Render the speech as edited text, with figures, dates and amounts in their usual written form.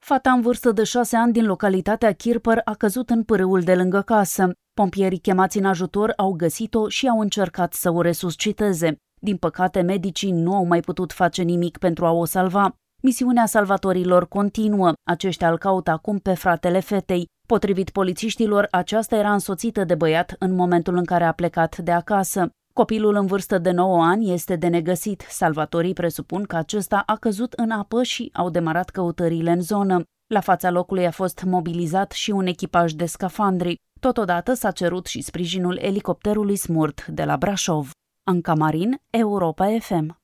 Fata în vârstă de 6 ani din localitatea Chirpăr a căzut în pârâul de lângă casă. Pompierii chemați în ajutor au găsit-o și au încercat să o resusciteze. Din păcate, medicii nu au mai putut face nimic pentru a o salva. Misiunea salvatorilor continuă. Aceștia îl caută acum pe fratele fetei. Potrivit polițiștilor, aceasta era însoțită de băiat în momentul în care a plecat de acasă. Copilul în vârstă de 9 ani este de negăsit. Salvatorii presupun că acesta a căzut în apă și au demarat căutările în zonă. La fața locului a fost mobilizat și un echipaj de scafandri. Totodată s-a cerut și sprijinul elicopterului Smurt de la Brașov. Anca Marin, Europa FM.